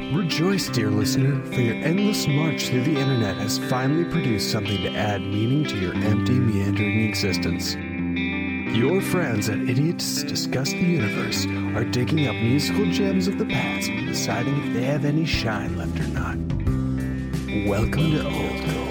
Rejoice, dear listener, for your endless march through the internet has finally produced something to add meaning to your empty, meandering existence. Your friends at Idiots Discuss the Universe are digging up musical gems of the past and deciding if they have any shine left or not. Welcome to Old Gold.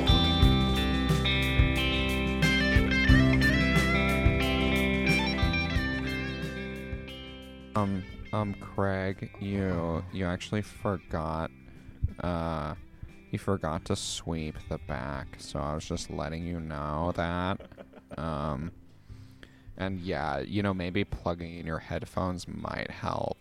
Craig, you actually forgot, you forgot to sweep the back, so I was just letting you know that, and yeah, maybe plugging in your headphones might help.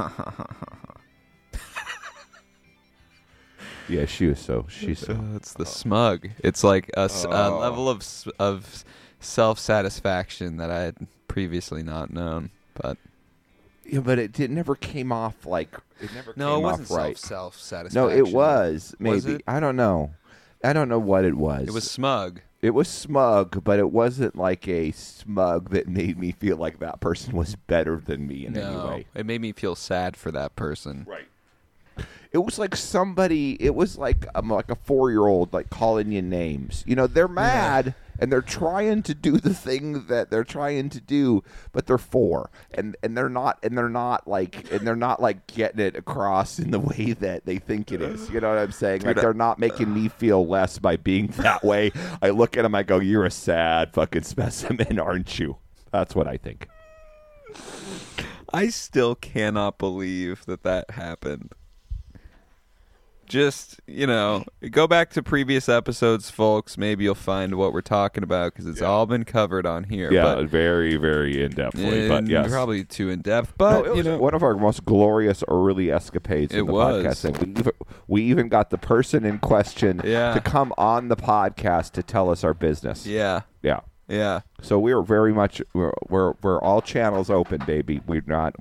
Yeah, she's so. It's the smug. It's like a level of self-satisfaction that I had previously not known, but... Yeah, but it never came off like it never. No, came it wasn't off right. self-satisfaction. No, it was maybe. Was it? I don't know. I don't know what it was. It was smug. It was smug, but it wasn't like a smug that made me feel like that person was better than me in any way. It made me feel sad for that person. Right. It was like somebody. It was like a 4-year-old like calling you names. They're mad and they're trying to do the thing that they're trying to do, but they're 4 and they're not like getting it across in the way that they think it is. You know what I'm saying? Like they're not making me feel less by being that way. I look at them, I go, "You're a sad fucking specimen, aren't you?" That's what I think. I still cannot believe that happened. Just, go back to previous episodes, folks. Maybe you'll find what we're talking about because it's all been covered on here. Yeah, but, very, very in-depthly. But yes. Probably too in-depth. But, it was one of our most glorious early escapades in the was. podcasting. We even got the person in question to come on the podcast to tell us our business. Yeah. Yeah. Yeah. So we are very much we're all channels open, baby. We're not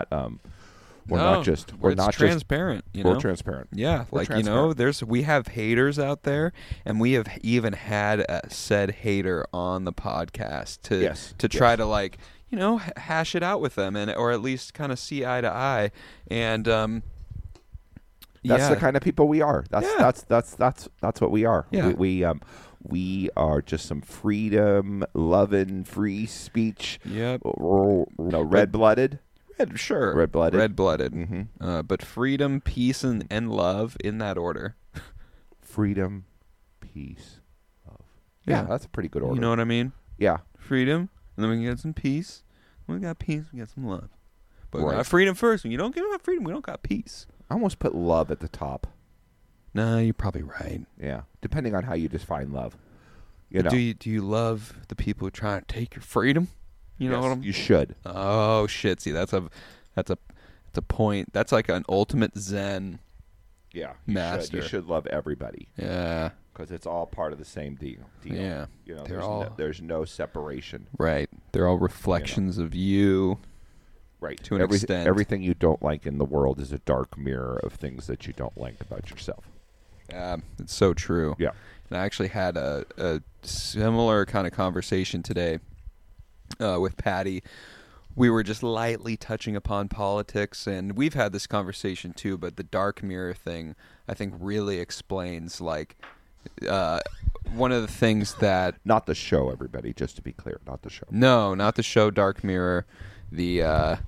just transparent. We're transparent. Yeah, we're transparent. we have haters out there, and we have even had said hater on the podcast to try to hash it out with them or at least kind of see eye to eye, and that's the kind of people we are. That's what we are. Yeah. We are just some freedom-loving, free speech. Yep. Red-blooded. Red-blooded. Red-blooded. Mm-hmm. But freedom, peace, and love in that order. Freedom, peace, love. Yeah, that's a pretty good order. You know what I mean? Yeah. Freedom, and then we can get some peace. When we got peace, we got some love. But we Right. got freedom first. When you don't give us freedom, we don't got peace. I almost put love at the top. Nah, you're probably right. Yeah. Depending on how you define love. Do you love the people who try to take your freedom? You know what I'm... You should. Oh shit! See, that's a point. That's like an ultimate Zen. Yeah, master. You should love everybody. Yeah, because it's all part of the same deal. Yeah, there's no separation. Right. They're all reflections of you. Right. To an extent, everything you don't like in the world is a dark mirror of things that you don't like about yourself. Yeah, it's so true. Yeah. And I actually had a similar kind of conversation today. With Patty, we were just lightly touching upon politics, and we've had this conversation too, but the dark mirror thing, I think, really explains, one of the things that... Not the show, everybody, just to be clear, not the show. No, not the show Dark Mirror, the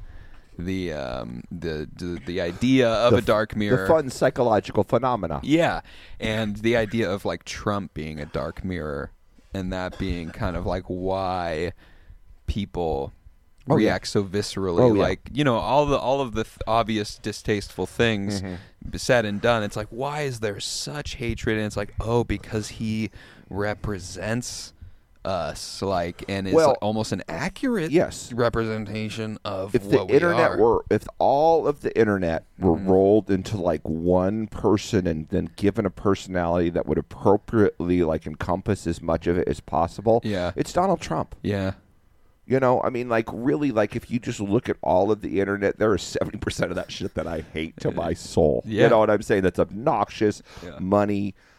idea of a dark mirror. The fun psychological phenomena. Yeah, and the idea of, Trump being a dark mirror, and that being kind of why... people react so viscerally, all of the obvious distasteful things said and done. It's why is there such hatred? And it's because he represents us, and is almost an accurate representation of what we are. If all of the internet were rolled into one person and then given a personality that would appropriately encompass as much of it as possible, it's Donald Trump. Yeah. Really, if you just look at all of the internet, there is 70% of that shit that I hate to my soul. Yeah. You know what I'm saying? That's obnoxious, money,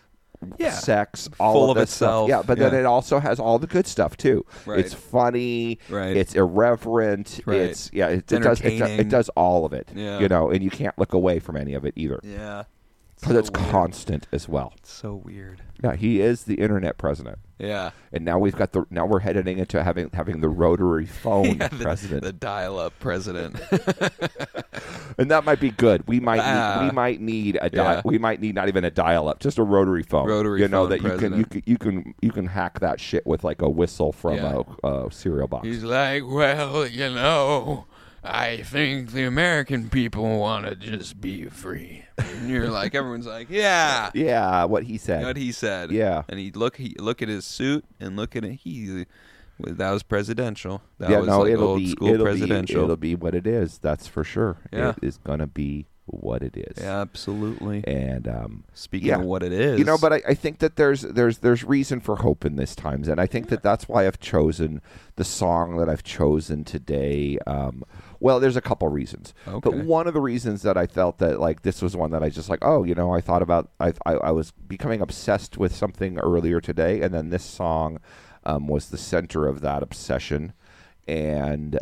sex, all full of of that stuff. itself. Yeah, but then it also has all the good stuff too. Right. It's funny. Right. It's irreverent. Right. It does all of it. Yeah. And you can't look away from any of it either. Yeah. Because it's constant as well. It's so weird. Yeah, he is the internet president. Yeah. And now we're heading into having the rotary phone president. The dial-up president. And that might be good. We might need not even a dial-up, just a rotary phone. Phone that president. you can hack that shit with like a whistle from a cereal box. He's like, well, I think the American people want to just be free. And you're like, everyone's like, yeah. Yeah, what he said. Yeah. And he look at his suit and look at it. That was presidential. It'll be what it is. That's for sure. Yeah. It is gonna be what it is. Yeah, absolutely. And speaking of what it is, but I think that there's reason for hope in this times, and I think that's why I've chosen the song that I've chosen today. Well, there's a couple reasons, but one of the reasons that I felt that like this was one that I just like, I thought about. I was becoming obsessed with something earlier today, and then this song was the center of that obsession, and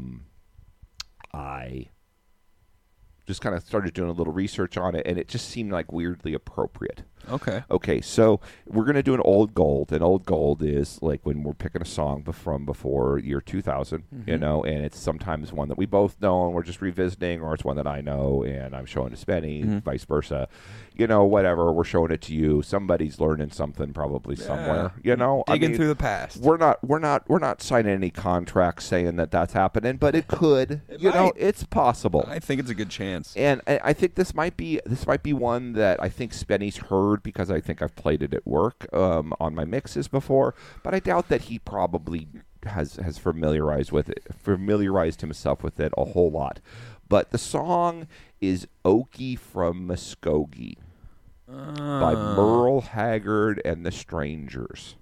I just kind of started doing a little research on it, and it just seemed like weirdly appropriate. Okay, so we're going to do an old gold, and old gold is like when we're picking a song from before year 2000, and it's sometimes one that we both know and we're just revisiting, or it's one that I know and I'm showing to Spenny, vice versa. Whatever, we're showing it to you. Somebody's learning something probably somewhere, Digging through the past. We're not signing any contracts saying that that's happening, but it could. It's possible. I think it's a good chance. And I think this might be one that I think Spenny's heard because I think I've played it at work on my mixes before, but I doubt that he probably has familiarized himself with it a whole lot. But the song is Okie from Muskogee by Merle Haggard and the Strangers.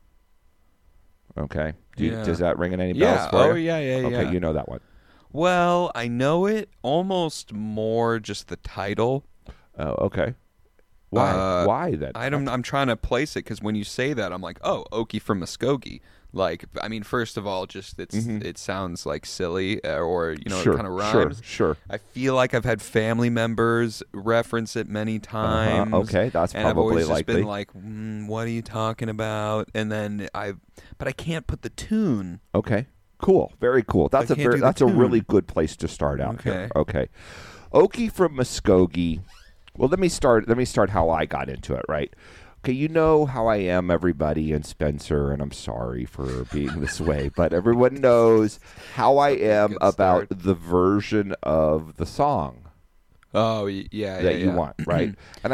Okay. Does that ring any bells for you? Yeah. Okay, you know that one. Well, I know it almost more just the title. Oh, okay. Why? Why then? I'm trying to place it because when you say that, I'm like, Okie from Muskogee. Like, I mean, first of all, just it sounds like silly, or it kind of rhymes. Sure. I feel like I've had family members reference it many times. Okay, that's and probably I've always likely. Just been like, what are you talking about? And then but I can't put the tune. Okay, cool, very cool. That's a really good place to start out. Here. Okay, Okie from Muskogee. Well, let me start how I got into it, right? Okay, you know how I am, everybody, and Spencer, and I'm sorry for being this way, but everyone knows how I am about the version of the song. Oh, yeah, that you want, right? And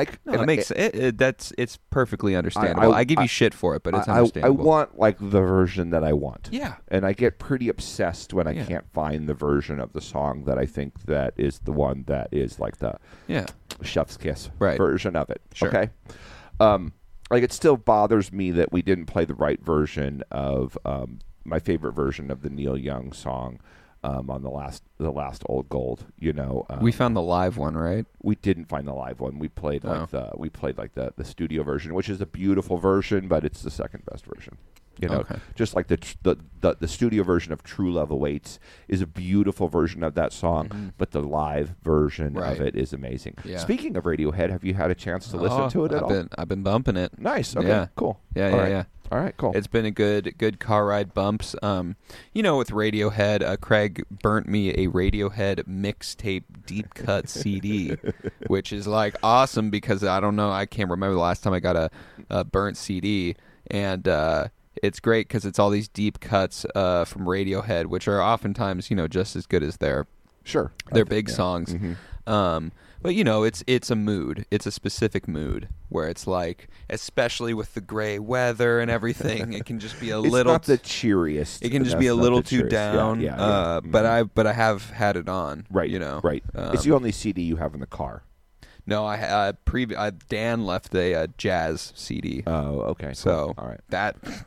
it's perfectly understandable. I give you shit for it, but it's understandable. I want like the version that I want. Yeah. And I get pretty obsessed when I can't find the version of the song that I think that is the one that is like the chef's kiss version of it. Sure. Okay. Like it still bothers me that we didn't play the right version of my favorite version of the Neil Young song on the last Old Gold. We found the live one, right? We didn't find the live one. We played the studio version, which is a beautiful version, but it's the second best version. Just like the studio version of True Love Awaits is a beautiful version of that song, but the live version of it is amazing. Yeah. Speaking of Radiohead, have you had a chance to listen to it at all? I've been bumping it. Nice. Okay. Cool. Yeah. All right. Cool. It's been a good car ride bumps. With Radiohead, Craig burnt me a Radiohead mixtape deep cut CD, which is like awesome because I don't know, I can't remember the last time I got a burnt CD, and it's great because it's all these deep cuts from Radiohead, which are oftentimes, just as good as their big songs. Mm-hmm. But it's a mood. It's a specific mood where it's like, especially with the gray weather and everything, it can just be a little. It's not the cheeriest. It can just be a little too down. Yeah. But I have had it on. Right. Right. It's the only CD you have in the car. No, Dan left a jazz CD. Oh, okay. So all right. that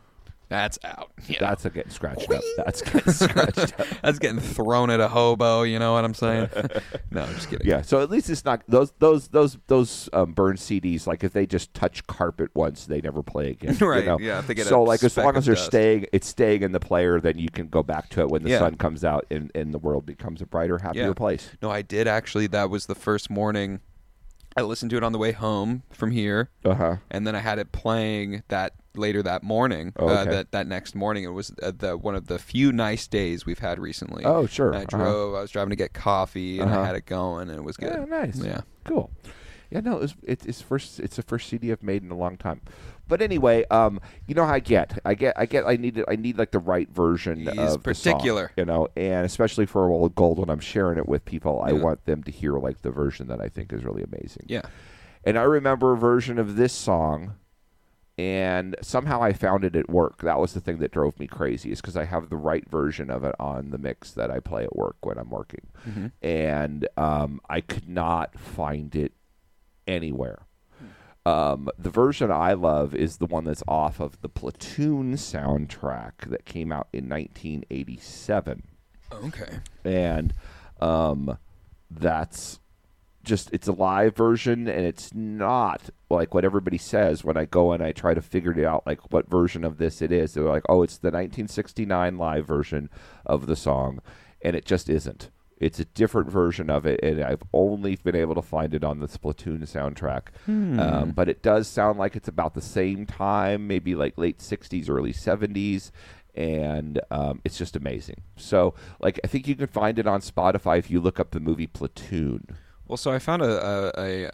That's out. Yeah. That's getting scratched up. That's getting scratched up. That's getting thrown at a hobo. You know what I'm saying? No, I'm just kidding. Yeah. So at least it's not those burn CDs. Like if they just touch carpet once, they never play again. Right. You know? Yeah. If they get so a like as speck long of as they're dust. it's staying in the player, then you can go back to it when the Yeah. sun comes out and the world becomes a brighter, happier place. No, I did actually. That was the first morning. I listened to it on the way home from here, and then I had it playing later that morning. That next morning, it was one of the few nice days we've had recently. Oh, sure. And I was driving to get coffee, and I had it going, and it was good. Yeah, nice. Yeah, cool. Yeah, no, it's the first CD I've made in a long time. But anyway, you know how I need like the right version He's of particular. the song, and especially for Old Gold when I'm sharing it with people, I want them to hear like the version that I think is really amazing. Yeah. And I remember a version of this song, and somehow I found it at work. That was the thing that drove me crazy, is because I have the right version of it on the mix that I play at work when I'm working, and I could not find it anywhere. The version I love is the one that's off of the Platoon soundtrack that came out in 1987. Okay. And that's just, it's a live version, and it's not like what everybody says when I go and I try to figure it out, like what version of this it is. They're like, oh, it's the 1969 live version of the song, and it just isn't. It's a different version of it, and I've only been able to find it on the Splatoon soundtrack. But it does sound like it's about the same time, maybe like late 60s, early 70s, and it's just amazing. So, like, I think you can find it on Spotify if you look up the movie Platoon. Well, so I found a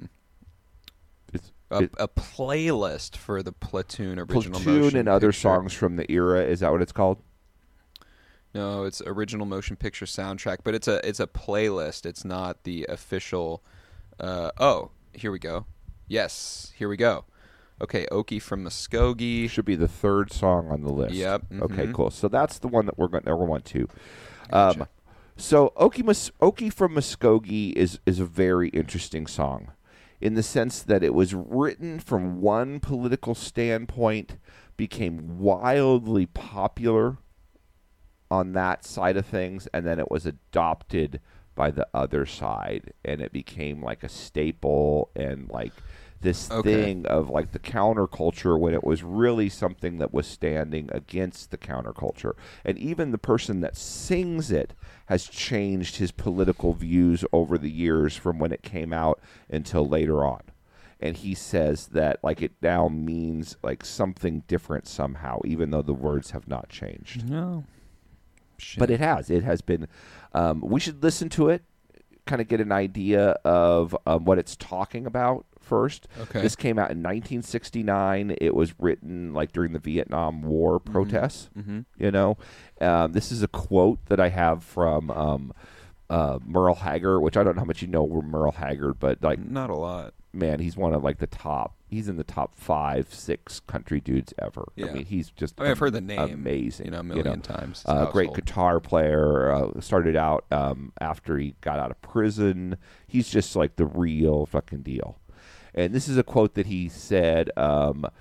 playlist for the Platoon original Platoon motion and other picture. songs from the era. Is that what it's called? No, it's original motion picture soundtrack, but it's a playlist. It's not the official. Here we go. Yes, here we go. Okay, Okie from Muskogee. Should be the third song on the list. Yep. Okay, cool. So that's the one that we're going to. Gotcha. So Okie from Muskogee is a very interesting song, in the sense that it was written from one political standpoint, became wildly popular on that side of things, and then it was adopted by the other side, and it became like a staple and like this thing of like the counterculture, when it was really something that was standing against the counterculture. And even the person that sings it has changed his political views over the years from when it came out until later on. And he says that like it now means like something different somehow, even though the words have not changed. No. Shit. But it has been. We should listen to it, kind of get an idea of what it's talking about first. Okay. This came out in 1969. It was written like during the Vietnam War protests. You know, this is a quote that I have from Merle Haggard, which I don't know how much you know Merle Haggard, but like not a lot. Man, he's one of like the top. He's in the top 5-6 country dudes ever. Yeah. I mean, he's just. I've heard the name amazing. a million times. Great guitar player. Started out after he got out of prison. He's just like the real fucking deal. And this is a quote that he said about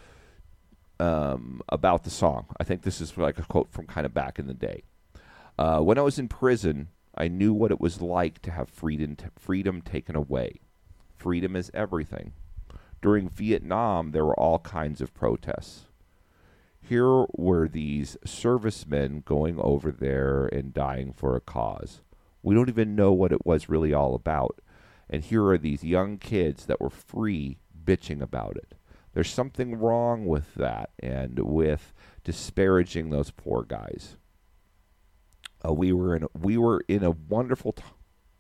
the song. I think this is like a quote from kind of back in the day. When I was in prison, I knew what it was like to have freedom taken away. Freedom is everything. During Vietnam, there were all kinds of protests. Here were these servicemen going over there and dying for a cause. We don't even know what it was really all about. And here are these young kids that were free bitching about it. There's something wrong with that and with disparaging those poor guys. We were in a wonderful time.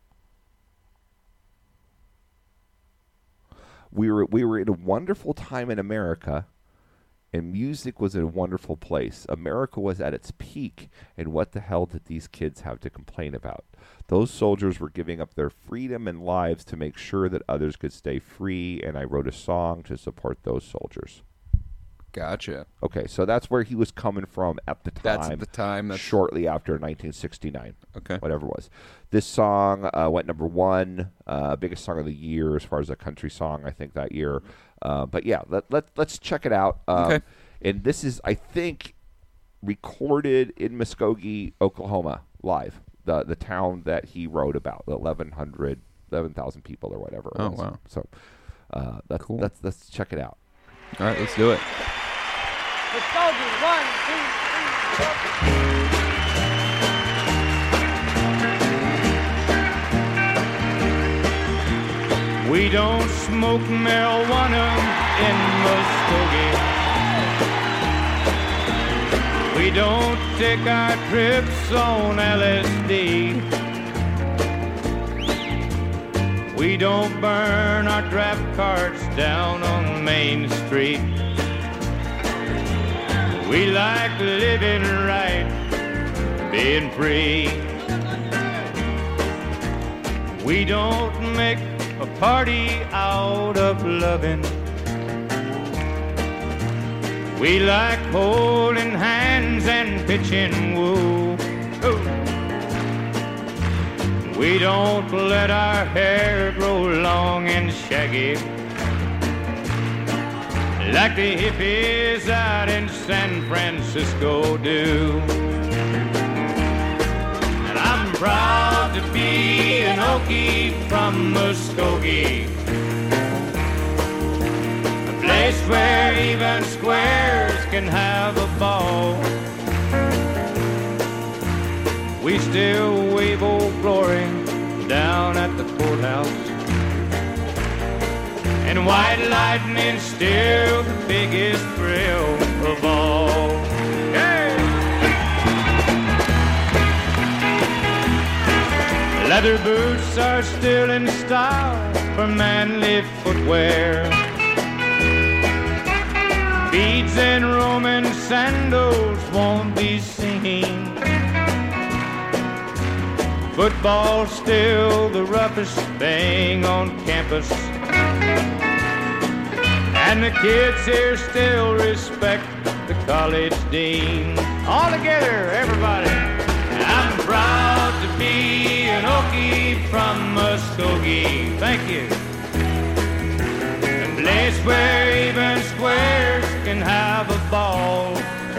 We were in a wonderful time in America, and music was in a wonderful place. America was at its peak, and what the hell did these kids have to complain about? Those soldiers were giving up their freedom and lives to make sure that others could stay free, and I wrote a song to support those soldiers. Gotcha. Okay, so that's where he was coming from at the time. That's at the time. Shortly after 1969. Okay. Whatever it was. This song went number 1, biggest song of the year as far as a country song, I think, that year. But yeah, let's check it out. Okay. And this is, I think, recorded in Muskogee, Oklahoma, live. The town that he wrote about, the 11,000 people or whatever. Oh, wow. So that's cool. Let's check it out. All right, let's do it. Muskogee, 1, 2, 3, 4. We don't smoke marijuana in Muskogee. We don't take our trips on LSD. We don't burn our draft cards down on Main Street. We like living right, being free. We don't make a party out of loving. We like holding hands and pitching woo. Ooh. We don't let our hair grow long and shaggy like the hippies out in San Francisco do. And I'm proud to be an Okie from Muskogee, a place where even squares can have a ball. We still wave Old Glory down at the courthouse, and white lightning's still the biggest thrill of all. Hey! Leather boots are still in style for manly footwear. Beads and Roman sandals won't be seen. Football's still the roughest thing on campus, and the kids here still respect the college dean. All together, everybody. I'm proud to be an Okie from Muskogee. Thank you. A place where even squares can have a ball.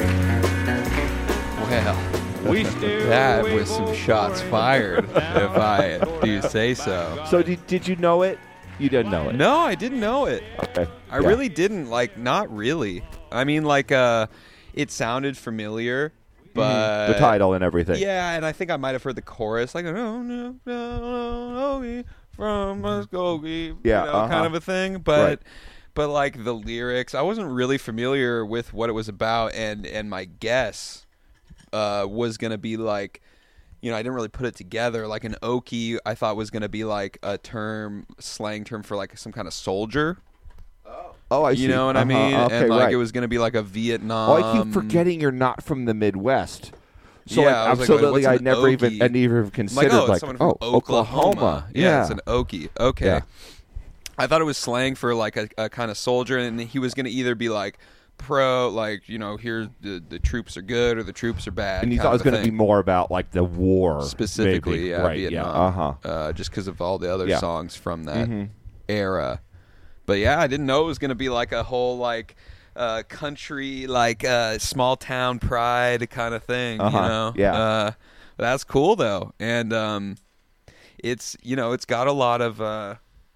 Well, that was some shots fired, if I do say so. So did you know it? You didn't know it? No, I didn't know it. Okay. I really didn't. Like, not really. I mean, like, it sounded familiar, but the title and everything. Yeah, and I think I might have heard the chorus, like, "Oh no, no, from Muskogee," Yeah, you know, kind of a thing. But like the lyrics, I wasn't really familiar with what it was about, and my guess was gonna be like, you know, I didn't really put it together. Like an Okie, I thought was gonna be like a slang term for like some kind of soldier. Oh, I see. You know what I mean? Okay, and like right. it was gonna be like a Vietnam. Oh, I keep forgetting you're not from the Midwest. So Yeah, I was like, absolutely, what's I an never Okie? even considered it's someone from Oklahoma. Yeah, it's an Okie. Okay. Yeah. I thought it was slang for like a kind of soldier, and he was going to either be like pro, like, you know, here the troops are good or the troops are bad. And you thought it was going to be more about like the war, specifically, maybe. yeah, right, Vietnam. Yeah, just because of all the other Yeah. songs from that era. But yeah, I didn't know it was going to be like a whole like country, like small town pride kind of thing. You know, Yeah. that's cool though, and it's, you know, it's got a lot of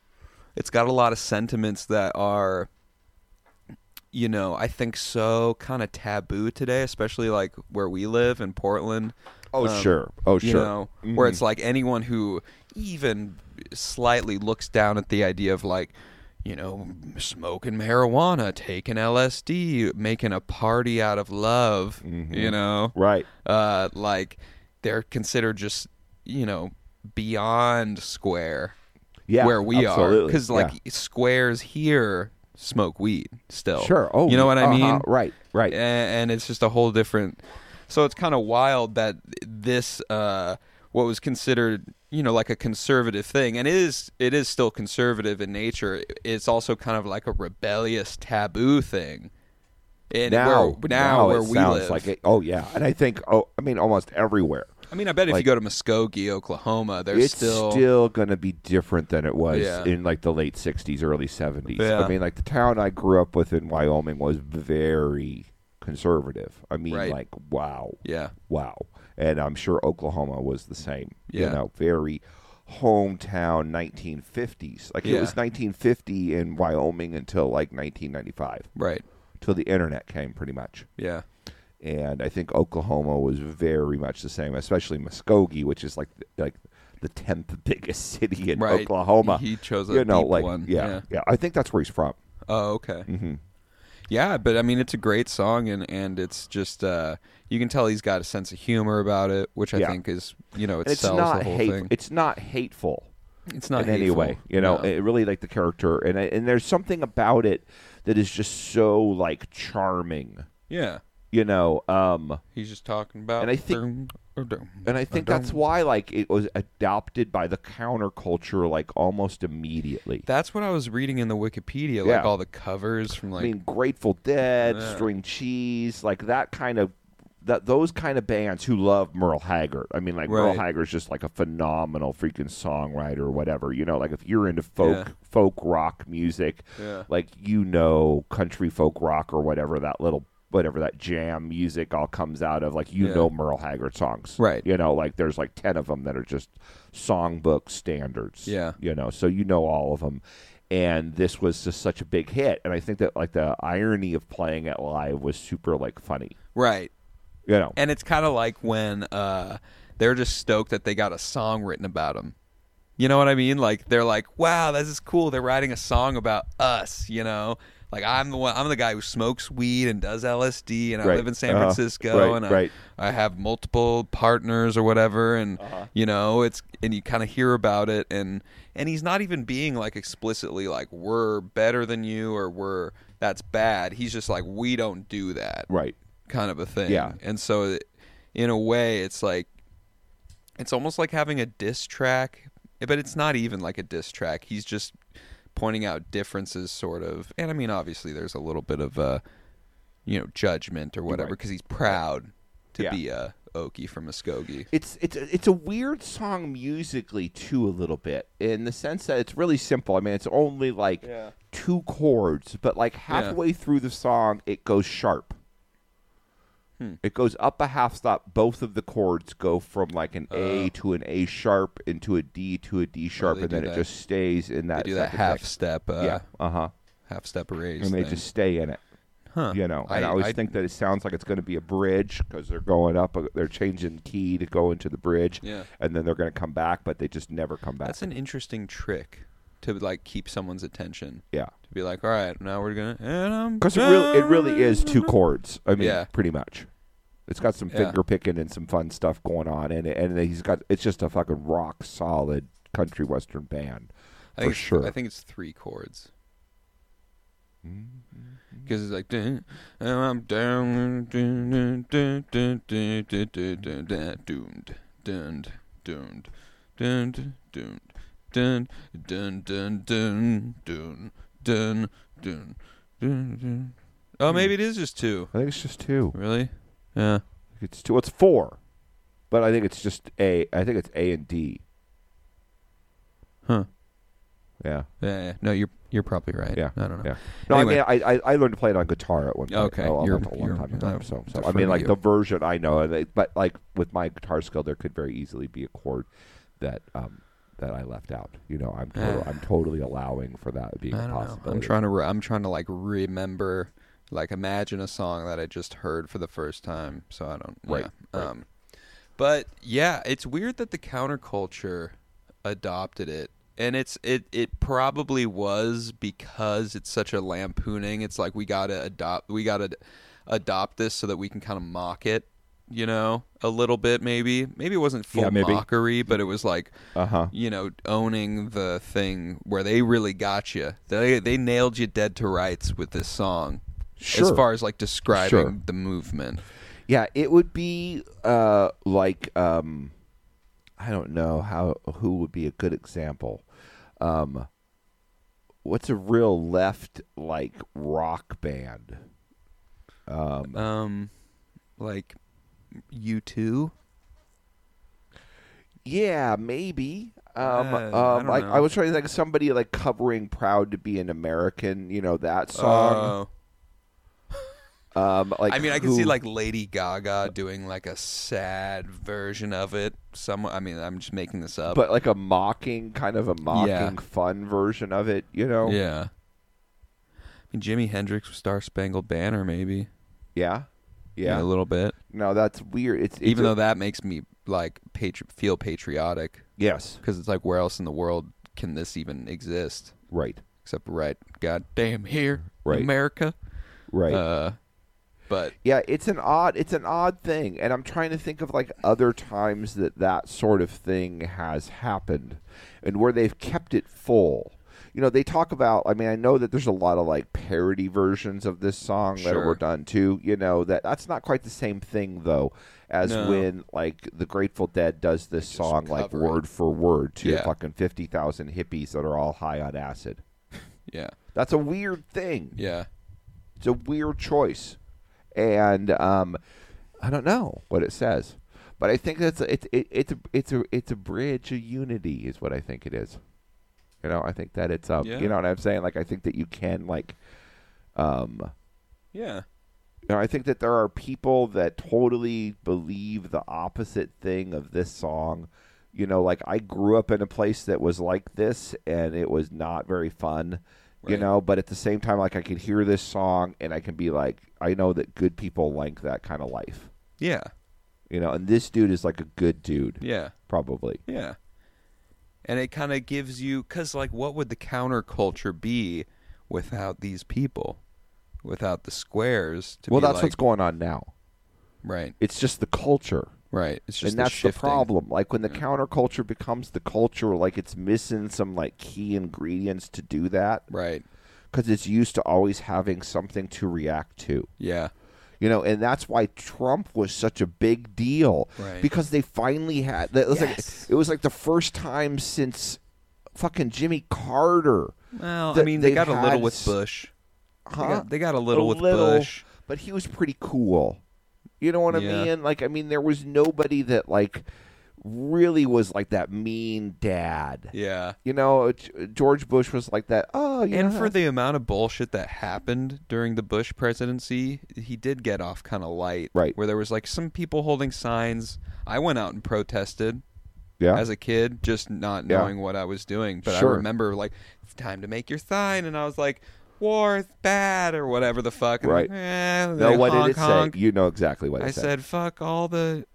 sentiments that are, you know, I think so kind of taboo today, especially like where we live in Portland. Oh, sure. Oh, sure. You know, where it's like anyone who even slightly looks down at the idea of like, you know, smoking marijuana, taking LSD, making a party out of love, you know, Right. like they're considered just, you know, beyond square. Yeah, where we absolutely. are, because like squares here smoke weed still. Sure. Oh, you know what I mean? Right. Right. And it's just a whole different. So it's kind of wild that this, what was considered, you know, like a conservative thing, and it is still conservative in nature. It's also kind of like a rebellious taboo thing. And now where it we sounds live. like it. Oh yeah, and I think I mean almost everywhere. I mean, I bet if you go to Muskogee, Oklahoma, there's It's still going to be different than it was in like the late 60s, early 70s. Yeah. I mean, like the town I grew up with in Wyoming was very conservative. I mean, Right. like, wow. Yeah. Wow. And I'm sure Oklahoma was the same. Yeah. You know, very hometown 1950s. Like, it was 1950 in Wyoming until, like, 1995. Right. Till the internet came, pretty much. Yeah. And I think Oklahoma was very much the same, especially Muskogee, which is like the 10th biggest city in Right. Oklahoma. He chose a deep one. Yeah. I think that's where he's from. Oh, okay. Mm-hmm. Yeah, but I mean, it's a great song, and it's just you can tell he's got a sense of humor about it, which I think is it It's sells not the whole hateful. thing. It's not hateful. It's not in any hateful. way. You know, No. it really like the character, and there's something about it that is just so like charming. Yeah. You know, He's just talking about, and I think that's why like it was adopted by the counterculture like almost immediately. That's what I was reading in the Wikipedia, Yeah. like all the covers from like. I mean, Grateful Dead, Yeah. String Cheese, like those kind of bands who love Merle Haggard. I mean, like Merle Right. Haggard's just like a phenomenal freaking songwriter or whatever. You know, like if you're into folk rock music, like country folk rock or whatever that jam music all comes out of, like know Merle Haggard songs, Right. You know, like there's like 10 of them that are just songbook standards. Yeah. You know, so all of them. And this was just such a big hit, and I think that like the irony of playing it live was super like funny. Right. You know, And it's kind of like when they're just stoked that they got a song written about them. You know what I mean? Like they're like, "Wow, this is cool. They're writing a song about us." You know, like I'm the guy who smokes weed and does LSD, and I live in San Francisco, and I have multiple partners or whatever, and you kind of hear about it, and he's not even being like explicitly like we're better than you or that's bad. He's just like, we don't do that. right. Kind of a thing. Yeah. And so in a way it's like it's almost like having a diss track, but it's not even like a diss track. He's just pointing out differences sort of. And I mean obviously there's a little bit of judgment or whatever because he's proud to be a Okie from Muskogee. It's a weird song musically too, a little bit, in the sense that it's really simple. I mean, it's only like 2 chords, but like halfway through the song it goes sharp. It goes up a half stop. Both of the chords go from like an A to an A sharp into a D to a D sharp, and then it just stays in that. They do that half step. Half step erase. And they just stay in it. Huh. You know, and I always think that it sounds like it's going to be a bridge because they're going up. They're changing key to go into the bridge, and then they're going to come back, but they just never come back. That's an interesting trick to like keep someone's attention. Yeah. To be like, all right, now we're gonna. Because it really is 2 chords. I mean, pretty much. It's got some finger picking and some fun stuff going on, and it's just a fucking rock solid country western band for sure. I think it's 3 chords. Because it's like, and I'm down, doomed, doomed, doomed, doomed, doomed, doomed, doomed, doomed, doomed, doomed, doomed, doomed, doomed. Oh, maybe it is just 2. I think it's just 2. Really? Yeah. It's 2. It's 4, but I think it's just A. I think it's A and D. Huh. Yeah. Yeah. No, you're probably right. Yeah. I don't know. Yeah. No, Anyway. I mean, I learned to play it on guitar at one point. Okay. A long You're time ago. So I defer mean, to like you. the version I know, but like with my guitar skill, there could very easily be a chord that I left out. You know, I'm totally allowing for that being a possibility. I'm trying to like remember, like imagine a song that I just heard for the first time. So I don't. Right. Yeah. But yeah, it's weird that the counterculture adopted it. And it probably was because it's such a lampooning. It's like we gotta adopt this so that we can kind of mock it, you know, a little bit maybe. Maybe it wasn't full mockery, but it was like owning the thing where they really got you. They nailed you dead to rights with this song. Sure. As far as like describing the movement. Yeah, it would be like I don't know who would be a good example. What's a real left like rock band? Like U2? Yeah, maybe. I don't like know. I was trying to think of somebody like covering "Proud to Be an American," you know, that song. I mean, I can see like Lady Gaga doing like a sad version of it. I mean, I'm just making this up, but like a mocking fun version of it. Yeah. I mean, Jimi Hendrix with Star Spangled Banner, maybe. Yeah. A little bit. No, that's weird. It's even though that makes me like feel patriotic. Yes, because it's like, where else in the world can this even exist? Right. Except goddamn here, right. America. Right. But yeah, it's an odd thing, and I'm trying to think of like other times that sort of thing has happened, and where they've kept it full. They talk about. I mean, I know that there's a lot of like parody versions of this song that were done too. That's not quite the same thing though, as when like the Grateful Dead does this song like word for word to fucking 50,000 hippies that are all high on acid. Yeah, that's a weird thing. Yeah, it's a weird choice. And I don't know what it says, but I think it's a bridge of unity is what I think it is. I think that it's you know what I'm saying? Like I think that you can like, yeah. I think that there are people that totally believe the opposite thing of this song. Like I grew up in a place that was like this, and it was not very fun. Right. But at the same time, like I could hear this song and I can be like, I know that good people like that kind of life. Yeah. And this dude is like a good dude. Yeah. Probably. Yeah. And it kind of gives you, because like what would the counterculture be without these people? Without the squares? Well, that's what's going on now. Right. It's just the culture. Right. It's just and that's the problem. Like when the counterculture becomes the culture, like it's missing some like key ingredients to do that. Right. Because it's used to always having something to react to. Yeah. And that's why Trump was such a big deal. Right. Because they finally had. It was like the first time since fucking Jimmy Carter. Well, I mean, they got a little with Bush. Huh? They got a little with Bush. But he was pretty cool. You know what I mean? Like, I mean, there was nobody that, like, really was like that mean dad. Yeah. George Bush was like that. For the amount of bullshit that happened during the Bush presidency, he did get off kind of light. Right. Where there was, like, some people holding signs. I went out and protested. Yeah. As a kid, just not knowing what I was doing. But sure. I remember, like, it's time to make your sign. And I was like, war is bad or whatever the fuck. And right. No, what honk, did it honk. say? You know exactly what it said. I said, fuck all the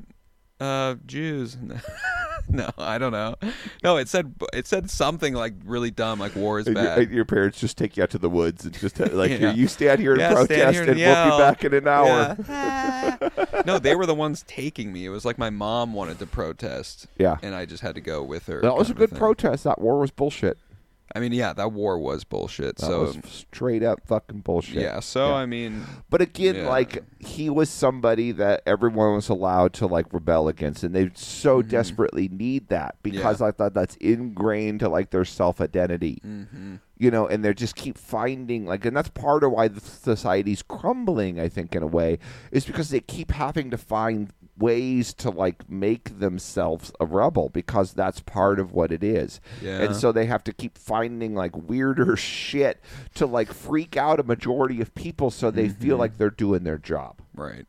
Jews. No, I don't know. No, it said something like really dumb, like war is bad. Your parents just take you out to the woods and just like, yeah. you stand here and protest and we'll be back in an hour. Yeah. No, they were the ones taking me. It was like my mom wanted to protest. Yeah. And I just had to go with her. That was a good protest. That war was bullshit. I mean, yeah, that war was bullshit. That was straight up fucking bullshit. Yeah, so I mean... But again, like, he was somebody that everyone was allowed to, like, rebel against, and they so desperately need that because I thought that's ingrained to, like, their self-identity. Mm-hmm. And they just keep finding, like, and that's part of why the society's crumbling, I think, in a way, is because they keep having to find ways to, like, make themselves a rebel because that's part of what it is. Yeah. And so they have to keep finding, like, weirder shit to, like, freak out a majority of people so they feel like they're doing their job. Right.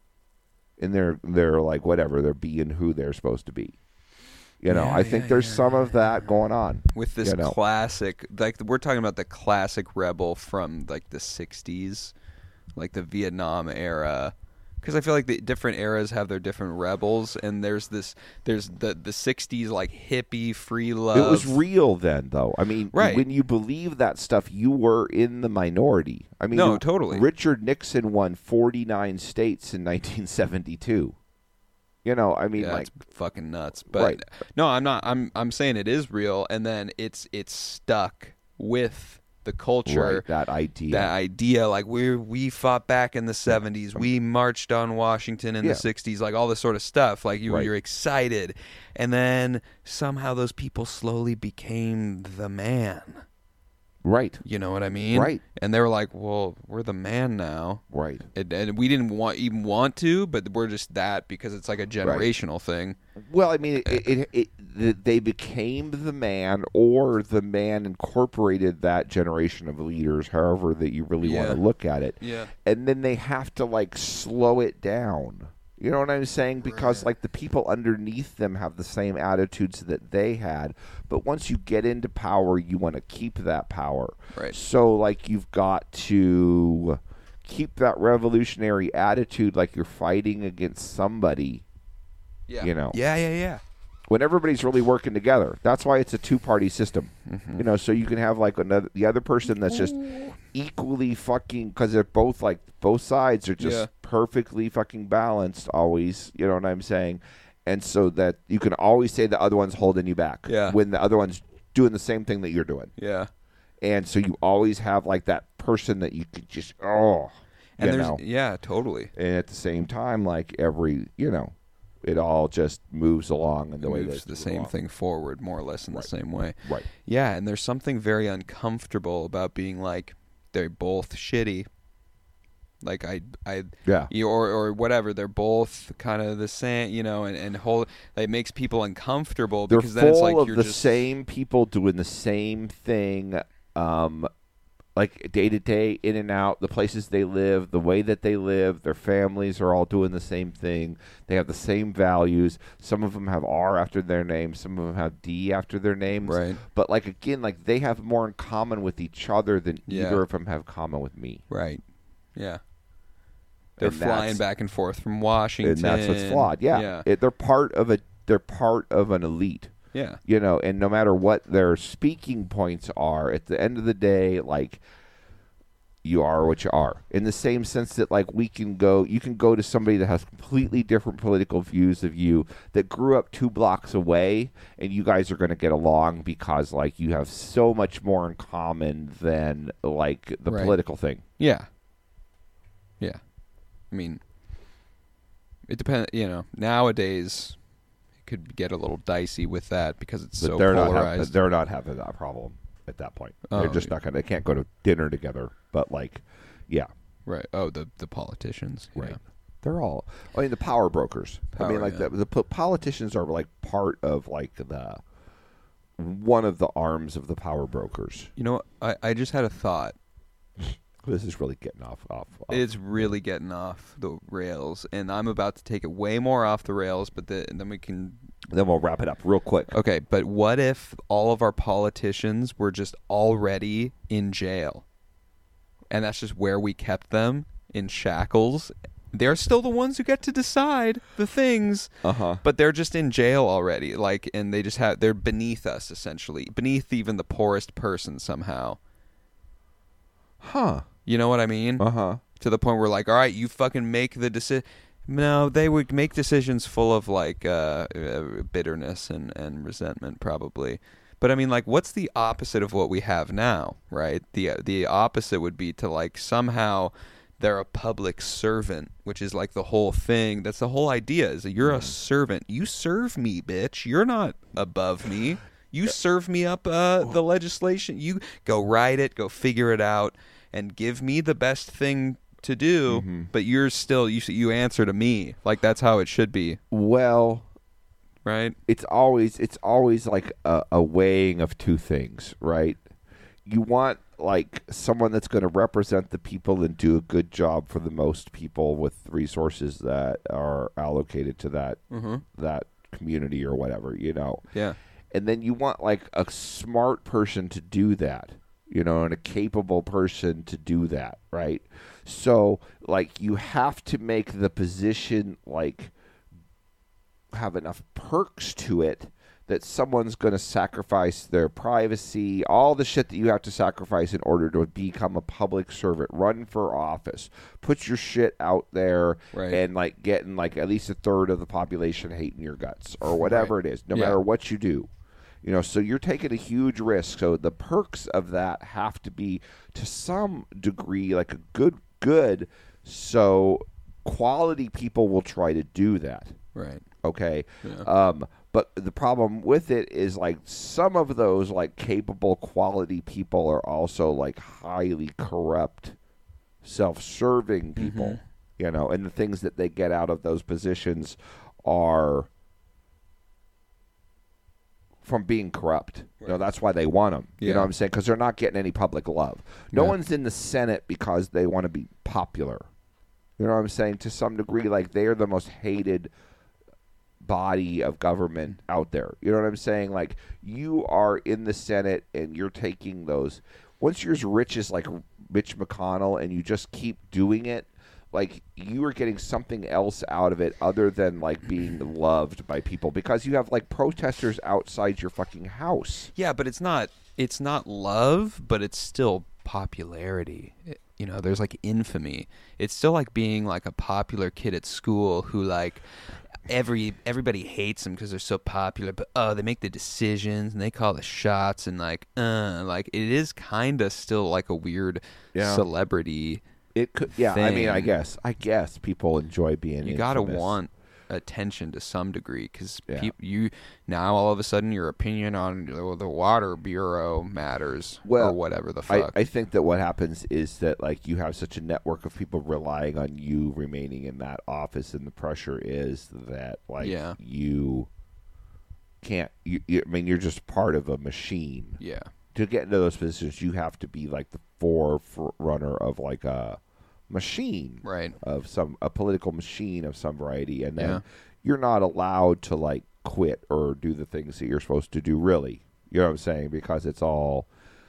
And they're like, whatever, they're being who they're supposed to be. I think there's some of that going on. With this classic, like, we're talking about the classic rebel from, like, the 60s, like the Vietnam era. Because I feel like the different eras have their different rebels, and there's the 60s, like, hippie, free love. It was real then, though. I mean, when you believe that stuff, you were in the minority. I mean, no, totally. Richard Nixon won 49 states in 1972. I mean, like, it's fucking nuts. But no, I'm not. I'm saying it is real, and then it's stuck with the culture. Right, that idea. Like we fought back in the 70s. We marched on Washington in the 60s. Like all this sort of stuff. Like you're excited, and then somehow those people slowly became the man. Right. You know what I mean? Right. And they were like, well, we're the man now. Right. And we didn't want to, but we're just that because it's like a generational thing. Well, I mean, they became the man, or the man incorporated that generation of leaders, however that you really want to look at it. Yeah. And then they have to like slow it down. You know what I'm saying? Because like the people underneath them have the same attitudes that they had, but once you get into power, you want to keep that power. Right. So like you've got to keep that revolutionary attitude, like you're fighting against somebody. Yeah. You know. Yeah. When everybody's really working together. That's why it's a two-party system. Mm-hmm. You know, so you can have like the other person that's just equally fucking, because they're both like, both sides are just perfectly fucking balanced always. You know what I'm saying? And so that you can always say the other one's holding you back. Yeah. When the other one's doing the same thing that you're doing. Yeah. And so you always have like that person that you could just, yeah, totally. And at the same time, like it all just moves along in the way that moves the same thing forward, more or less in the same way. Right. Yeah, and there's something very uncomfortable about being like they're both shitty. Like or whatever, they're both kind of the same, and it makes people uncomfortable because then it's like full of you're the just same people doing the same thing. Like day to day, in and out, the places they live, the way that they live, their families are all doing the same thing. They have the same values. Some of them have R after their name. Some of them have D after their names. Right. But like again, like they have more in common with each other than either of them have common with me. Right. Yeah. They're And flying back and forth from Washington. And that's what's flawed. Yeah. They're part of an elite. Yeah. And no matter what their speaking points are, at the end of the day, like, you are what you are. In the same sense that, like, you can go to somebody that has completely different political views of you that grew up 2 blocks away, and you guys are going to get along because, like, you have so much more in common than, like, the political thing. Yeah. Yeah. I mean, it depends, nowadays could get a little dicey with that because it's so polarized. They're not having that problem at that point. They're just not going to. They can't go to dinner together. But like, yeah, right. Oh, the politicians, right? Yeah. They're all. I mean, the power brokers. The politicians are like part of like one of the arms of the power brokers. I just had a thought. This is really getting off. It's really getting off the rails, and I'm about to take it way more off the rails. But then we can. Then we'll wrap it up real quick. Okay, but what if all of our politicians were just already in jail, and that's just where we kept them in shackles? They're still the ones who get to decide the things, but they're just in jail already. Like, and they're beneath us essentially, beneath even the poorest person somehow. Huh. You know what I mean? To the point where, like, all right, you fucking make the decision. No, they would make decisions full of, like, bitterness and resentment, probably. But, I mean, like, what's the opposite of what we have now, right? The opposite would be to, like, somehow they're a public servant, which is, like, the whole thing. That's the whole idea, is that you're a servant. You serve me, bitch. You're not above me. You serve me up the legislation. You go write it, go figure it out, and give me the best thing to do. But you're still you answer to me. Like, that's how it should be. Well, right? It's always like a weighing of two things, right? You want like someone that's going to represent the people and do a good job for the most people with resources that are allocated to that community or whatever, Yeah. And then you want like a smart person to do that, and a capable person to do that, right? So like you have to make the position like have enough perks to it that someone's going to sacrifice their privacy, all the shit that you have to sacrifice in order to become a public servant, run for office, put your shit out there, and like getting like at least a third of the population hating your guts or whatever it is, no matter what you do. So you're taking a huge risk. So the perks of that have to be to some degree like a good. So quality people will try to do that. Right. Okay. Yeah. But the problem with it is like some of those like capable quality people are also like highly corrupt, self-serving people, and the things that they get out of those positions are from being corrupt. Right. That's why they want them. Yeah. You know what I'm saying? Because they're not getting any public love. No Yeah. one's in the Senate because they want to be popular. You know what I'm saying? To some degree, like they are the most hated body of government out there. You know what I'm saying? Like you are in the Senate and you're taking those. Once you're as rich as like Mitch McConnell and you just keep doing it, like you are getting something else out of it other than like being loved by people because you have like protesters outside your fucking house. Yeah, but it's not love, but it's still popularity. There's like infamy. It's still like being like a popular kid at school who like everybody hates them because they're so popular, but they make the decisions and they call the shots and like it is kind of still like a weird celebrity. It could, yeah. thing. I mean, I guess people enjoy being. You gotta infamous. want attention to some degree because Yeah. you now all of a sudden your opinion on the water bureau matters Well, or whatever the fuck. I think that what happens is that like you have such a network of people relying on you remaining in that office, and the pressure is that like you can't. I mean, you're just part of a machine. Yeah. To get into those positions, you have to be like the forerunner of like a machine, Right. Of a political machine of some variety, and then you're not allowed to like quit or do the things that you're supposed to do. Really, you know what I'm saying? Because it's all,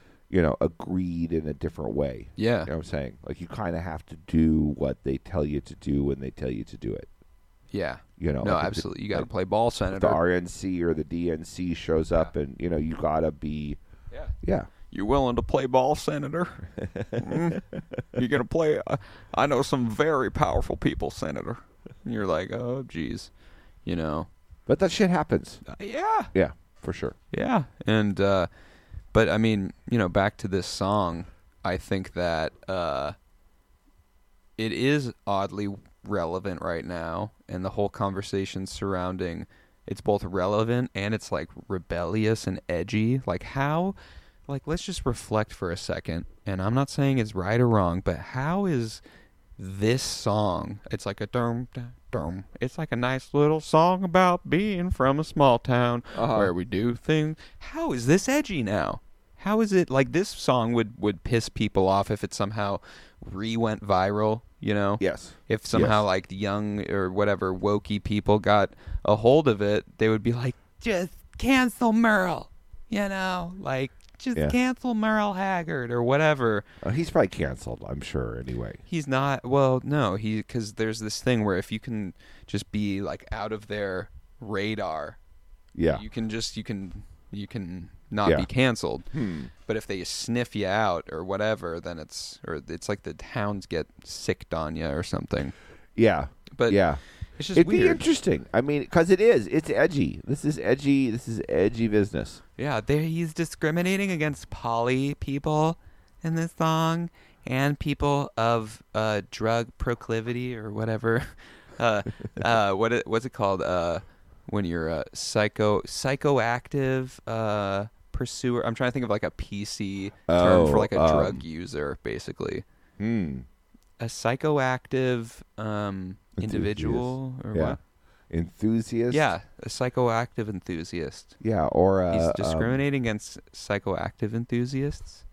agreed in a different way. Yeah. You know what I'm saying? Like you kind of have to do what they tell you to do when they tell you to do it. Yeah. No, like absolutely. You got to play ball, Senator. The RNC or the DNC shows up, and you got to be. Yeah. You willing to play ball, Senator? You're going to play? I know some very powerful people, Senator. And you're like, oh, geez. But that shit happens. Yeah. Yeah, for sure. Yeah. And, but I mean, back to this song, I think that it is oddly relevant right now. And the whole conversation surrounding it's both relevant and it's like rebellious and edgy. Like how, like let's just reflect for a second. And I'm not saying it's right or wrong, but how is this song? It's like a dum dum. It's like a nice little song about being from a small town where we do things. How is this edgy now? How is it like this song would piss people off if it somehow went viral? Yes. If somehow like the young or whatever wokey people got a hold of it, they would be like, just cancel Merle, like just cancel Merle Haggard or whatever. He's probably canceled, I'm sure. Anyway, he's not. Well, no, because there's this thing where if you can just be like out of their radar, you can not be canceled. But if they sniff you out or whatever, then it's like the hounds get sicked on you or something. Yeah. But yeah, it's just it'd weird. be interesting. I mean, because it's edgy. This is edgy. This is edgy business. Yeah, he's discriminating against poly people in this song and people of drug proclivity or whatever. What's it called? When you're a psychoactive pursuer. I'm trying to think of like a PC term for like a drug user, basically. A psychoactive individual or what? Enthusiast. Yeah, a psychoactive enthusiast. Yeah, or he's discriminating against psychoactive enthusiasts.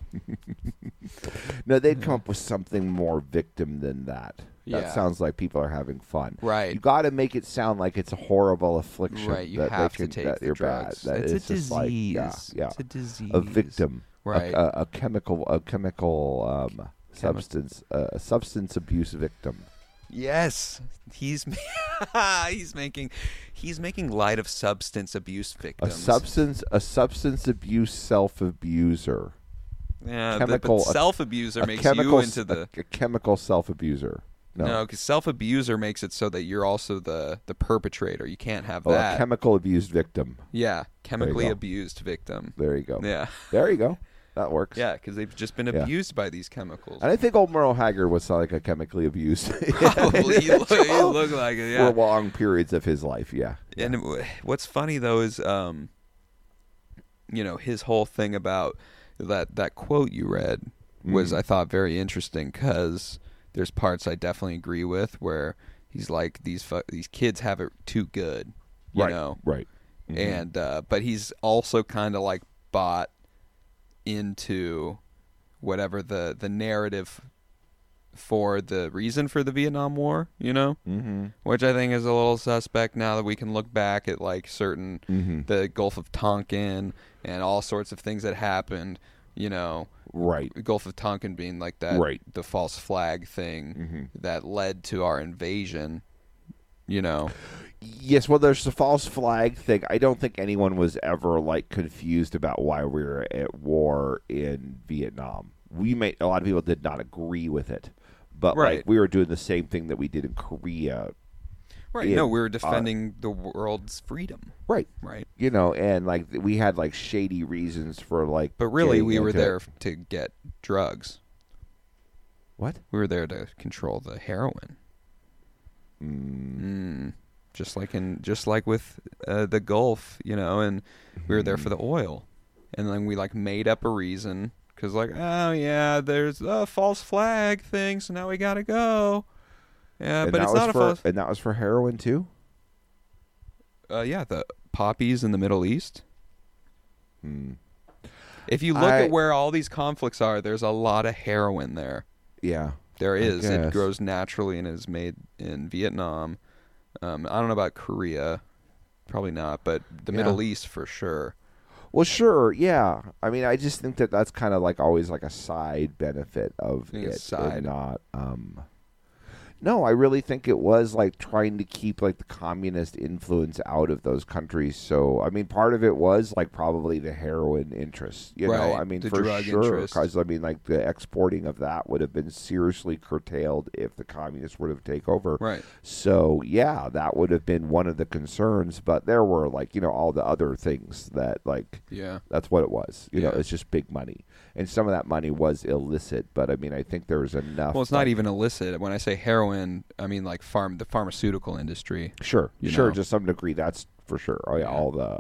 No, they'd come up with something more victim than that. That sounds like people are having fun. Right. You got to make it sound like it's a horrible affliction. Right. You that have they to take that the you're drugs. Bad. That it's a disease. Like, It's a disease. A victim. Right. A chemical substance. A substance abuse victim. Yes, he's making light of substance abuse victims. A substance abuse self-abuser. Yeah, but self-abuser makes you into the a chemical self-abuser. No, because self-abuser makes it so that you're also the perpetrator. You can't have that. A chemical abused victim. Yeah, chemically abused victim. There you go. Yeah, there you go. That works. Yeah, because they've just been abused by these chemicals. And I think old Merle Haggard was like a chemically abused. Probably, he looked like it. Yeah, for long periods of his life. Yeah. And what's funny though is, his whole thing about that quote you read was I thought very interesting because there's parts I definitely agree with where he's like these kids have it too good, you know, right? and but he's also kind of like bought into whatever the narrative for the reason for the Vietnam War, which I think is a little suspect now that we can look back at like certain the Gulf of Tonkin and all sorts of things that happened, Right. The Gulf of Tonkin being like that, right. The false flag thing that led to our invasion, Yes, well, there's the false flag thing. I don't think anyone was ever like confused about why we were at war in Vietnam. A lot of people did not agree with it, but like we were doing the same thing that we did in Korea. Right. No, we were defending the world's freedom. Right. Right. And like we had like shady reasons for like. But really, we were there to get drugs. What? We were there to control the heroin. Just like with the Gulf, and we were there for the oil, and then we like made up a reason because like, oh yeah, there's a false flag thing, so now we gotta go. Yeah, but it's not a false. And that was for heroin too. Yeah, the poppies in the Middle East. If you look at where all these conflicts are, there's a lot of heroin there. Yeah, there is. It grows naturally and is made in Vietnam. I don't know about Korea, probably not, but the Middle East for sure. Well, sure, yeah. I mean, I just think that that's kind of like always like a side benefit of it, and not. No, I really think it was like trying to keep like the communist influence out of those countries. So, I mean, part of it was like probably the heroin interest, know. I mean, for sure, because I mean, like the exporting of that would have been seriously curtailed if the communists would have taken over. Right. So, yeah, that would have been one of the concerns. But there were like all the other things that like that's what it was. You know, it's just big money. And some of that money was illicit, but I mean, I think there was enough. Well, it's not even illicit. When I say heroin, I mean like the pharmaceutical industry. Sure, sure, to some degree, that's for sure. Oh yeah, all the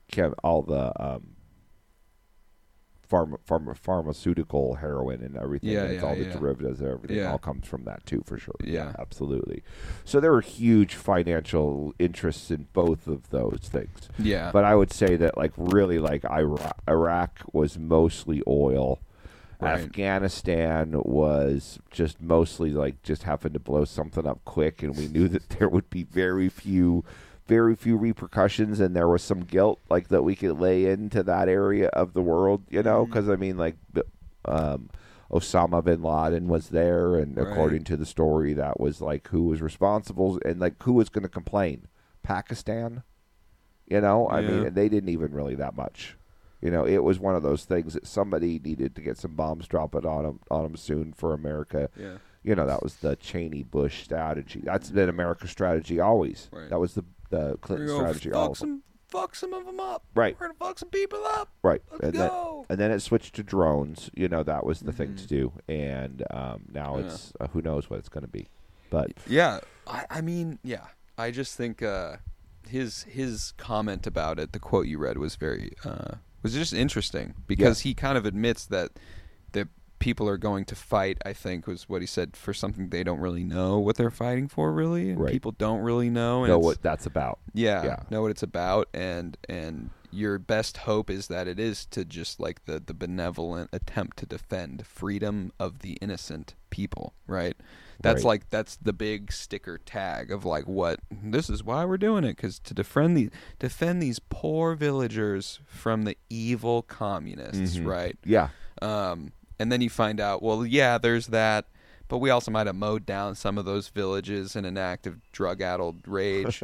pharmaceutical heroin and everything. And all the derivatives and everything all comes from that too, for sure. Yeah, absolutely. So there were huge financial interests in both of those things. Yeah. But I would say that like really like Iraq was mostly oil. Right. Afghanistan was just mostly like just having to blow something up quick, and we knew that there would be very few repercussions, and there was some guilt like that we could lay into that area of the world, because I mean, like Osama bin Laden was there, and according to the story, that was like who was responsible and like who was going to complain. Pakistan, I mean, they didn't even really that much. It was one of those things that somebody needed to get some bombs dropped on them soon for America. Yeah. That was the Cheney-Bush strategy. That's been America's strategy always. Right. That was the Clinton strategy. Fuck some of them up. Right. We're going to fuck some people up. Right. Let's go. And then it switched to drones. That was the thing to do. And now it's who knows what it's going to be. But yeah, I mean, I just think his comment about it, the quote you read, was very was just interesting because he kind of admits that the people are going to fight, I think was what he said, for something they don't really know what they're fighting for, really. And people don't really know. And know what that's about. Yeah, know what it's about. And your best hope is that it is to just like the benevolent attempt to defend freedom of the innocent people, right? That's like that's the big sticker tag of like what this is why we're doing it, because to defend these poor villagers from the evil communists, right? Yeah. And then you find out, well, there's that, but we also might have mowed down some of those villages in an act of drug-addled rage.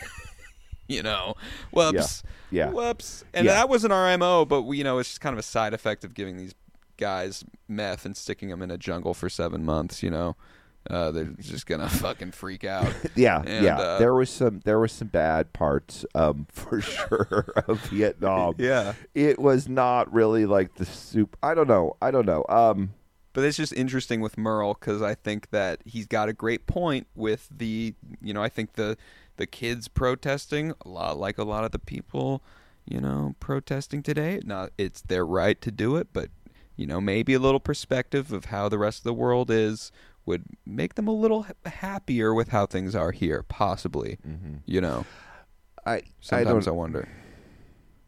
Whoops. Yeah. Whoops. And that wasn't our MO, but it's just kind of a side effect of giving these guys meth and sticking them in a jungle for 7 months. They're just gonna fucking freak out. There was some bad parts, for sure, of Vietnam. Yeah, it was not really like the soup. I don't know. But it's just interesting with Merle because I think that he's got a great point with the, I think the kids protesting a lot of the people, protesting today. It's their right to do it, but maybe a little perspective of how the rest of the world is would make them a little happier with how things are here, possibly. Sometimes I wonder.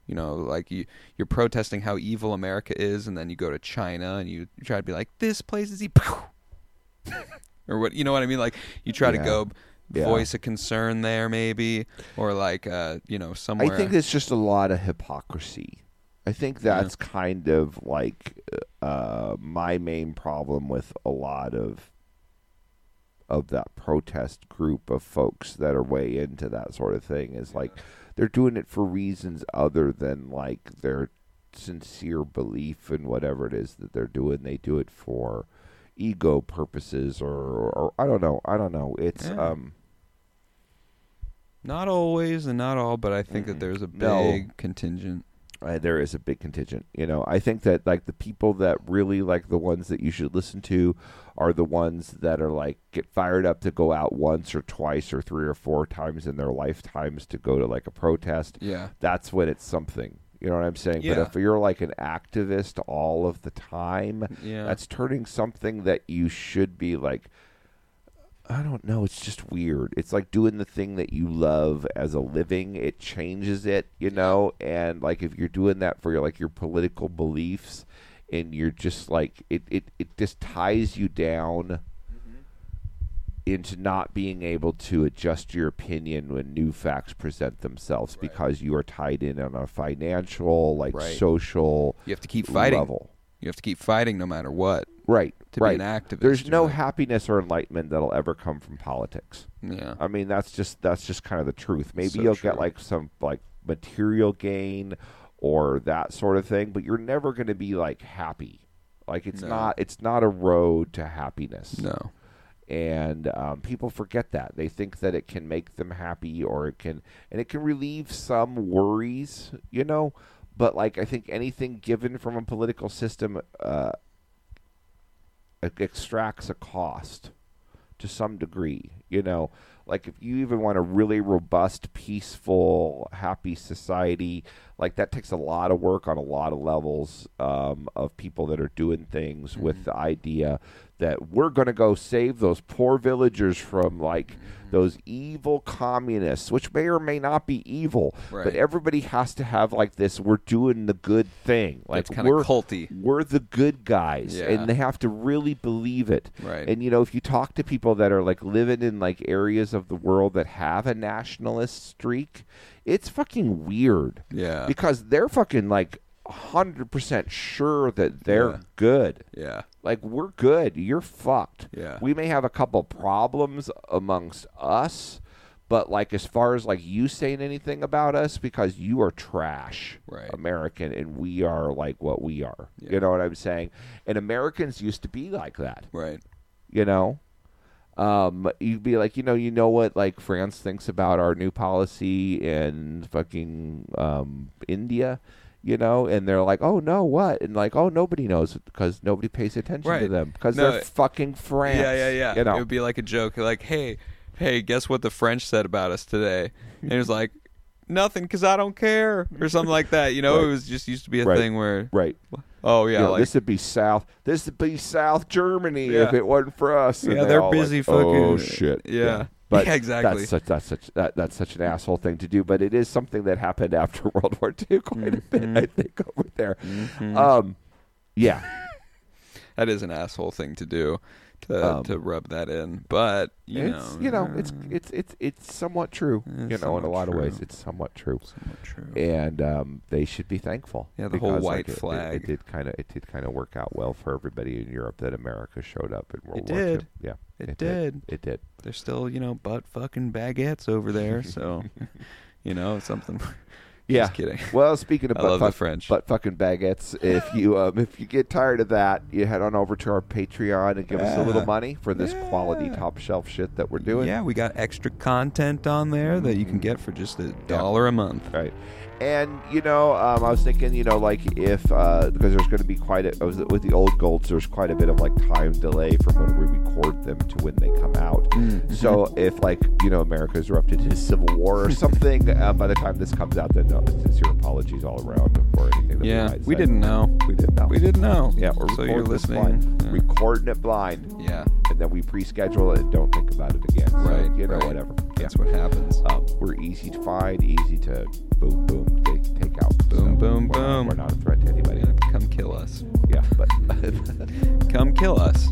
You know, like you're protesting how evil America is, and then you go to China and you try to be like, this place is evil. Or what, you know what I mean? Like you try to go voice a concern there maybe, or like, you know, somewhere. I think it's just a lot of hypocrisy. I think that's kind of like my main problem with a lot of that protest group of folks that are way into that sort of thing is like they're doing it for reasons other than like their sincere belief in whatever it is that they're doing. They do it for ego purposes or I don't know. It's not always and not all, but I think that there's a big contingent. There is a big contingent. You know, I think that like the people that really like the ones that you should listen to are the ones that are like get fired up to go out once or twice or 3 or 4 times in their lifetimes to go to like a protest. Yeah. That's when it's something. You know what I'm saying? Yeah. But if you're like an activist all of the time, that's turning something that you should be like, I don't know. It's just weird. It's like doing the thing that you love as a living. It changes it, you know? And like if you're doing that for your political beliefs and you're just like, it just ties you down into not being able to adjust your opinion when new facts present themselves because you are tied in on a financial, like social You have to keep fighting. level. You have to keep fighting no matter what. Right. To be an activist. There's no happiness or enlightenment that'll ever come from politics. Yeah. I mean, that's just kind of the truth. Maybe So you'll true. get like some like material gain or that sort of thing, but you're never going to be like happy. Like it's not a road to happiness. No. And people forget that. They think that it can make them happy or it can relieve some worries, you know? But like I think anything given from a political system extracts a cost to some degree, you know? Like if you even want a really robust, peaceful, happy society, like that takes a lot of work on a lot of levels of people that are doing things with the idea that we're going to go save those poor villagers from like those evil communists, which may or may not be evil, but everybody has to have like this, we're doing the good thing. Like it's kind of culty. We're the good guys, and they have to really believe it. Right. And, you know, if you talk to people that are like living in like areas of the world that have a nationalist streak, it's fucking weird. Yeah. Because they're fucking like 100% sure that they're good. Yeah. Like, we're good. You're fucked. Yeah. We may have a couple problems amongst us, but, like, as far as, like, you saying anything about us, because you are trash, American, and we are, like, what we are. Yeah. You know what I'm saying? And Americans used to be like that. Right. You know? You'd be like, you know what, like, France thinks about our new policy in fucking India? You know, and they're like, oh, no, what? And like, oh, nobody knows because nobody pays attention to them because they're fucking France. Yeah. You know? It would be like a joke, like, hey, guess what the French said about us today? And it was like, nothing because I don't care or something like that. You know, it was just used to be a thing where. Right. Oh, yeah. You know, like, this would be South Germany if it wasn't for us. Yeah, and they're busy like, fucking. Oh, shit. Yeah. But exactly. That's such an asshole thing to do. But it is something that happened after World War II quite a bit, I think, over there. Yeah. That is an asshole thing to do, to rub that in. But it's somewhat true. In a lot of ways, it's somewhat true. And they should be thankful. Yeah, the whole white flag. It did kind of work out well for everybody in Europe that America showed up in World War II. Yeah. It did. There's still, butt fucking baguettes over there, so something. Yeah. Just kidding. Well, speaking of the French. butt fucking baguettes, if you get tired of that, you head on over to our Patreon and give us a little money for this quality top shelf shit that we're doing. Yeah, we got extra content on there that you can get for just $1 a month. Right. And, I was thinking, like if, because there's going to be with the old golds, there's quite a bit of like time delay from when we record them to when they come out. Mm-hmm. So if America's erupted into civil war or something, by the time this comes out, then sincere apologies all around for anything that we didn't know. We didn't know. Yeah, so you're listening. Blind. Yeah. Recording it blind. Yeah. And then we pre-schedule it and don't think about it again. So, right. Whatever. That's what happens. We're easy to find, easy to boom, take out. Boom. Boom, boom. We're not a threat to anybody. Yeah, come kill us. Yeah, but Come kill us.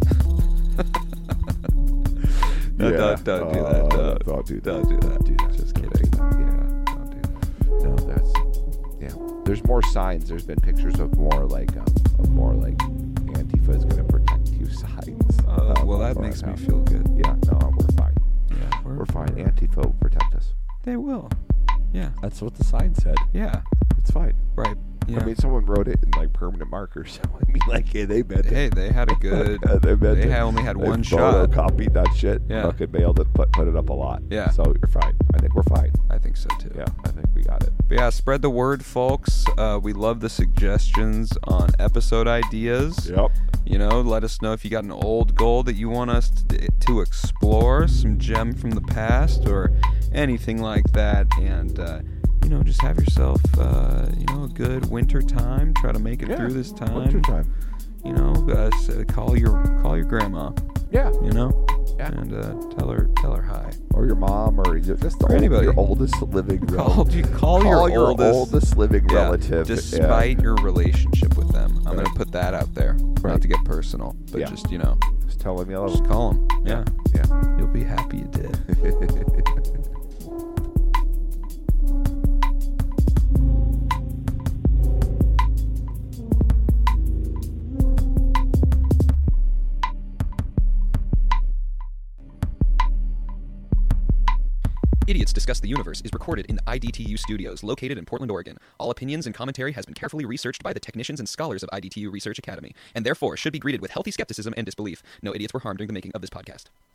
No, yeah. don't do that. Don't do that. Don't do that. Do that. Just Don't kidding. do that. Yeah, don't do that. No, there's more signs. There's been pictures of more like Antifa is going to protect you signs. Well, that makes me feel good. Yeah, no, we're fine. Yeah, We're fine. Antifa will protect us. They will. Yeah. That's what the sign said. Yeah. It's fine. Right. Yeah. I mean, someone wrote it in like permanent markers. So I mean, like, yeah, they meant it. Hey, they had a good. They only had one shot. Copied that shit. Yeah. Fucking mailed it. Put it up a lot. Yeah. So you're fine. I think we're fine. I think so too. Yeah, I think we got it. But yeah, spread the word, folks. We love the suggestions on episode ideas. Yep. You know, let us know if you got an old goal that you want us to explore, some gem from the past, or anything like that. And you know, just have yourself a good winter time. Try to make it through this time. Winter time. You know, call your grandma. Yeah. You know. Yeah. And tell her hi. Or your mom, or just anybody. Your oldest living relative. Call your oldest living relative. Despite your relationship with them. I'm Right. going to put that out there. Right. Not to get personal, but Yeah. just, you know, Just tell them you love just them. call them. Yeah. Yeah. You'll be happy you did. Idiots Discuss the Universe is recorded in the IDTU studios located in Portland, Oregon. All opinions and commentary has been carefully researched by the technicians and scholars of IDTU Research Academy, and therefore should be greeted with healthy skepticism and disbelief. No idiots were harmed during the making of this podcast.